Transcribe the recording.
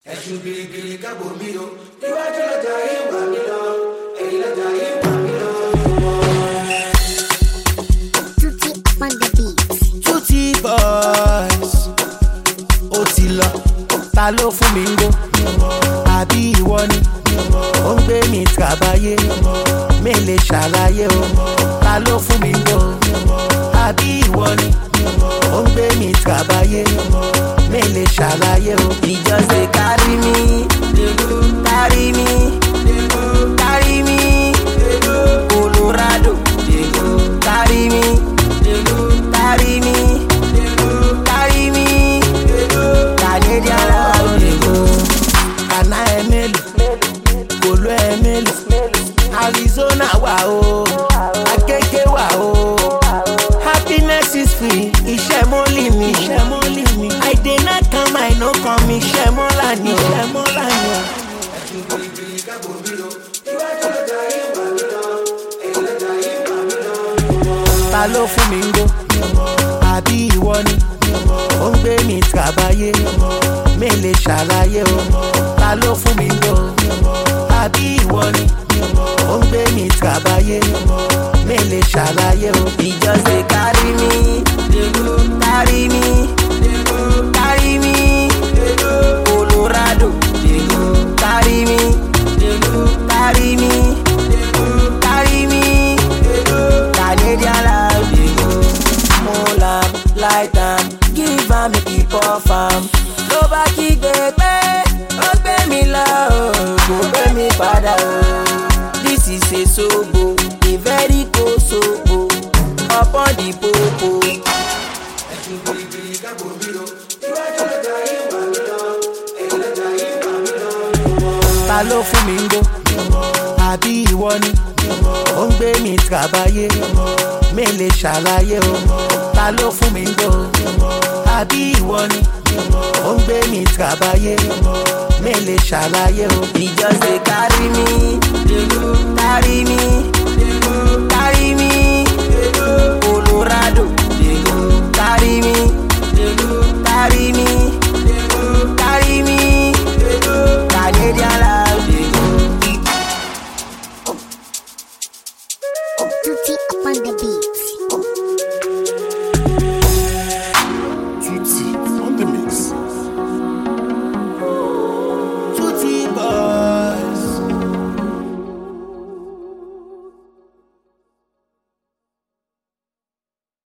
ẹ̀sùn biribiri kábò mí o iwájú lọ́jà yìí wà mí lọ ẹ̀yìn lọ́jà yìí wà mí lọ. Tutti on the beat. Tutti boys ó ti lọ ta ló fún mi ń gbó àbí ìwọ ni ó ń gbé mi tàbáyé mi lè ṣàlàyé o ta ló fún mi ń gbó àbí ìwọ ni ó ń gbé mi tàbáyé mi lè ṣàlàyé o. He just dey carry me, carry me, carry me, Colorado, carry me, carry me, carry me, Canadian love, Kana Emelu, Kolo Emelu, Arizona wa o, Akeke wa o. Happiness is free, iṣẹ́ mọ́lì mi, iṣẹ́ mọ́lì mi. I dey not come, I no come, iṣẹ́ mọ́là ni, iṣẹ́ mọ́là ni. ẹ̀sùn biribiri kábò mí o iwájú lọ́jà yìí wà mí lọ ẹ̀yìn lọ́jà yìí wà mí lọ. Ta ló fún mi ń gbó? Àbí ìwọ ni? Ó ń gbé mi tàbáyé, mi lè ṣàlàyé o. Ta ló fún mi ń gbó? Àbí ìwọ ni? Ó ń gbé mi tàbáyé, mi lè ṣàlàyé o. he just dey carry me, carry me, carry me, Colorado, carry me, carry me, carry me, Canadian love, mold am, light am, give am make e puff am. Ló bá kígbe pé ó gbé mi lọ o, kò gbé mi padà o. This is a sobo, a very cold sobo, upon the popo. ẹ̀sùn biribiri kábò mí o iwájú lọ́jà yìí wà mí lọ ẹ̀yìn lọ́jà yìí wà mí lọ. Ta ló fún mi ń gbó? Àbí ìwọ ni? Ó ń gbé mi tàbáyé, mi lè ṣàlàyé o. Ta ló fún mi ń gbó? Àbí ìwọ ni? Ó ń gbé mi tàbáyé, mi lè ṣàlàyé o. He just dey carry me, carry me, carry me, Colorado, carry me,